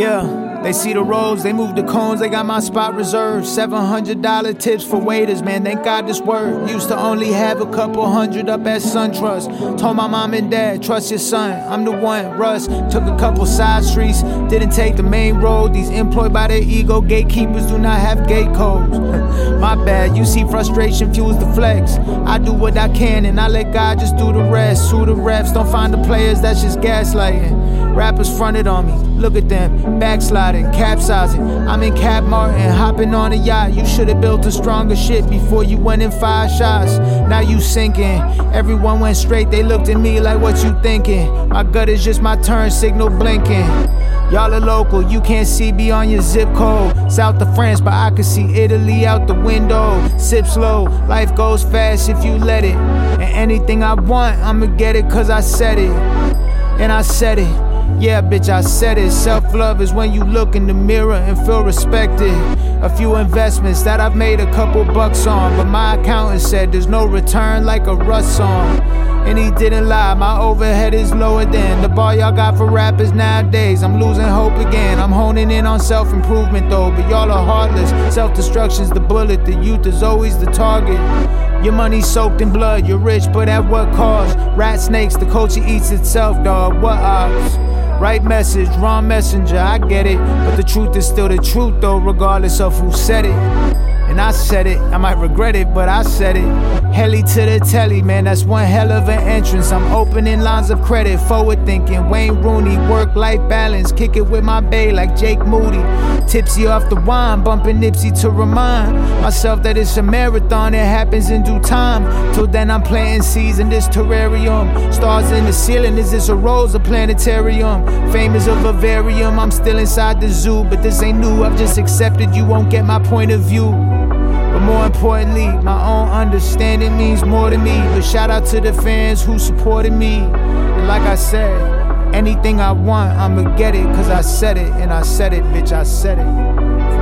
Yeah, they see the roads, they move the cones, they got my spot reserved. $700 tips for waiters, man, thank God this word. Used to only have a couple hundred up at SunTrust. Told my mom and dad, trust your son, I'm the one. Russ took a couple side streets, didn't take the main road. These employed by their ego, gatekeepers do not have gate codes. My bad, you see frustration fuels the flex. I do what I can and I let God just do the rest. Sue the refs, don't find the players, that's just gaslighting. Rappers fronted on me, look at them, backsliding, capsizing. I'm in Cap Martin, hopping on a yacht. You should've built a stronger shit before you went in 5 shots. Now you sinking, everyone went straight, they looked at me like what you thinking. My gut is just my turn signal blinking. Y'all are local, you can't see beyond your zip code. South of France, but I can see Italy out the window. Sip slow, life goes fast if you let it. And anything I want, I'ma get it cause I said it. And I said it. Yeah, bitch, I said it. Self-love is when you look in the mirror and feel respected. A few investments that I've made a couple bucks on, but my accountant said there's no return like a Russ song. And he didn't lie, my overhead is lower than the bar y'all got for rappers nowadays. I'm losing hope again, I'm honing in on self-improvement though. But y'all are heartless, self-destruction's the bullet. The youth is always the target. Your money soaked in blood, you're rich, but at what cost? Rat snakes, the culture eats itself, dog, what odds? Right message, wrong messenger, I get it. But the truth is still the truth though, regardless of who said it. And I said it, I might regret it, but I said it. Heli to the telly, man, that's one hell of an entrance. I'm opening lines of credit, forward thinking. Wayne Rooney, work-life balance. Kick it with my bae like Jake Moody. Tipsy off the wine, bumping Nipsey to remind myself that it's a marathon, it happens in due time. Till then I'm planting seeds in this terrarium. Stars in the ceiling, is this a rose, a planetarium? Fame is a vivarium, I'm still inside the zoo. But this ain't new, I've just accepted you won't get my point of view. But more importantly, my own understanding means more to me. But shout out to the fans who supported me. And like I said, anything I want, I'ma get it. Cause I said it, and I said it, bitch, I said it.